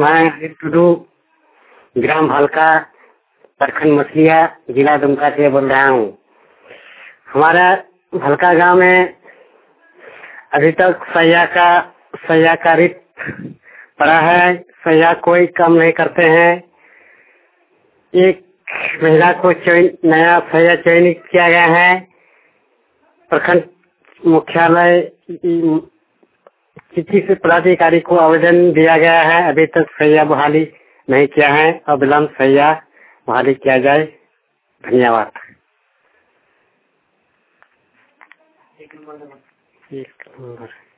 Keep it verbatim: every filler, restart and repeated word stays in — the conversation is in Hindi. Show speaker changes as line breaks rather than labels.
नाम है अनिल टुडू, ग्राम भालका, प्रखंड मछलिया, जिला दुमका से बोल रहा हूँ। हमारा भालका गांव में अभी तक सैया का सैया का रिट पड़ा है। सैया कोई काम नहीं करते हैं। एक महिला को चयन नया सैया चयनित किया गया है। प्रखंड मुख्यालय चिट्ठी से पदाधिकारी को आवेदन दिया गया है। अभी तक सैया बहाली नहीं किया है और विलम्ब सैया बहाली किया जाए। धन्यवाद। एक नंबर